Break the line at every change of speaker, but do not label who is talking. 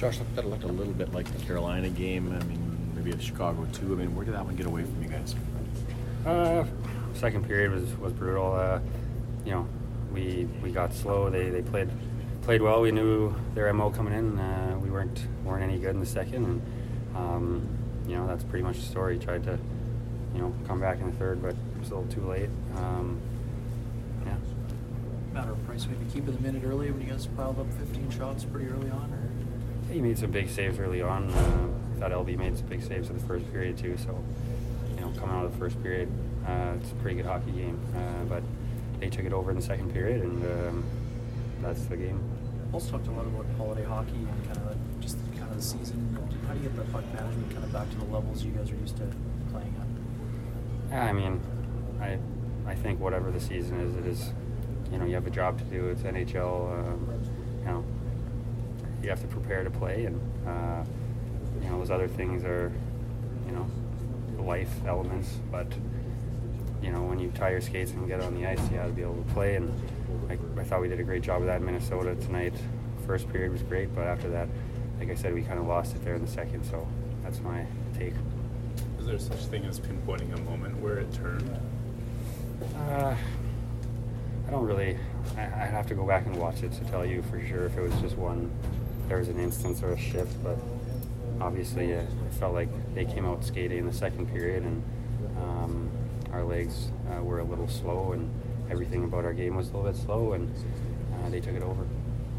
Josh, that looked a little bit like the Carolina game. I mean, maybe the Chicago too. I mean, where did that one get away from you guys?
Second period was brutal. We got slow. They played well. We knew their MO coming in. We weren't any good in the second, and that's pretty much the story. Tried to come back in the third, but it was a little too late.
Matter of price maybe keeping them in it early when you guys piled up 15 shots pretty early on, or?
He made some big saves early on. I thought LB made some big saves in the first period too. So, coming out of the first period, it's a pretty good hockey game. But they took it over in the second period, and that's the game.
Also talked a lot about holiday hockey and kind of the season. How do you get the puck management kind of back to the levels you guys are used to playing at?
Yeah, I mean, I think whatever the season is, it is. You have a job to do. It's NHL. You have to prepare to play, and those other things are, life elements. But when you tie your skates and get on the ice, you have to be able to play. And I thought we did a great job of that in Minnesota tonight. First period was great, but after that, like I said, we kind of lost it there in the second. So that's my take.
Is there such thing as pinpointing a moment where it turned?
I don't really. I'd have to go back and watch it to tell you for sure if it was just there was an instance or a shift, but obviously it felt like they came out skating in the second period, and our legs were a little slow, and everything about our game was a little bit slow, and they took it over.